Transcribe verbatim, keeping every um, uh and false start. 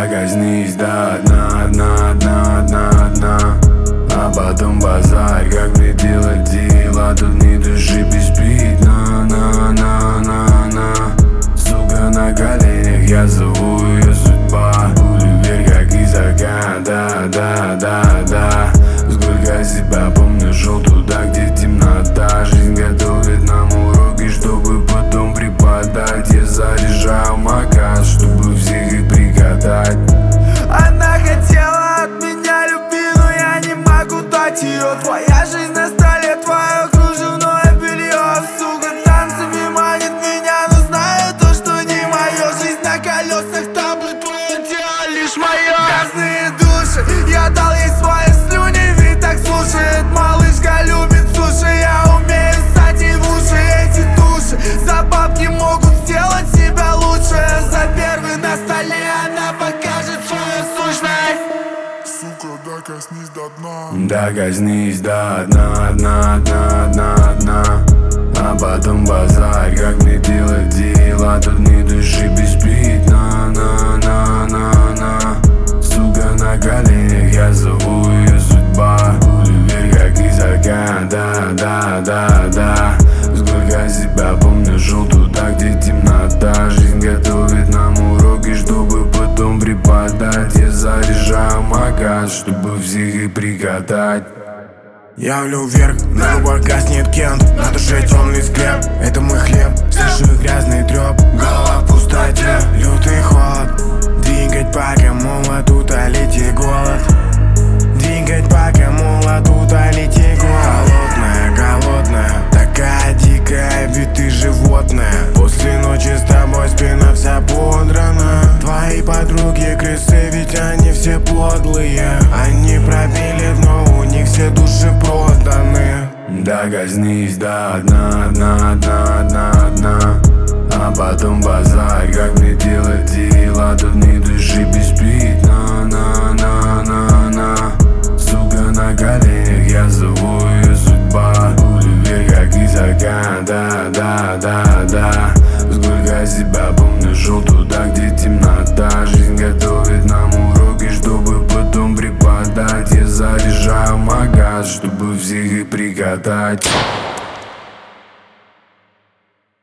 Докоснись до дна, дна, дна, дна, дна. А потом базарь, как мне делать дела. Тут ни души без бит, на, на, на, на, на. Сука на коленях, я зову ее судьба. Пулю вверх, как из океана, да, да, да, да. Сколько себя помню, шел туда, где темнота. Жизнь готовит нам уроки, чтобы потом преподать. Я заряжаю макас, чтобы всех их прикатать. Она хотела от меня любви, но я не могу дать ее. Твоя жизнь на столе, твое кружевное белье. Сука, танцами манит меня, но знаю то, что не мое. Жизнь на колесах, таблы, твое тело лишь мое. Грязные души, я дал ей свои слюни, ведь так слушает. Малышка любит суши, я умею ссать ей в уши. Эти души за бабки могут сделать себя лучше. За первый на столе она покажет свою сущность. Сука, докоснись до дна. Докоснись до дна, дна, дна, дна, дна. А потом базарь, как мне делать дела. Тут ни души без бит, на, на, на, на, на. Сука на коленях, я зову ее судьба. Пулю вверх, как из океана, да, да, да, да. Сколько себя помню, шел туда, где темнота. Жизнь готовит нам уроки, чтобы потом преподать. Я заряжаю макас, чтобы всех их прикатать. Явлю вверх, на губах гаснет Кент. На душе темный склеп, это мой хлеб. Слышу грязный треп, голова в пустоте. Лютый холод, двигать пока молот, утолить и голод. Двигать пока молот, утолить и голод. Холодная, голодная, такая дикая, ведь ты животное. После ночи с тобой спина вся подрана. Твои подруги крысы, ведь они все подлые. Они пробили дно, у них все души проданы. Докоснись до дна, дна, дна, дна, дна. А потом базарь, как мне делать дела. Тут ни души без бит, на, на, на, на, на. Сука на коленях, я зову ее судьба. Пулю вверх, как из океана, да, да, да, да. Сколько себя помню, шел туда, где темнота. Жизнь готовит нам уроки, чтобы потом преподать. Я заряжаю макас, чтобы всех их прикатать.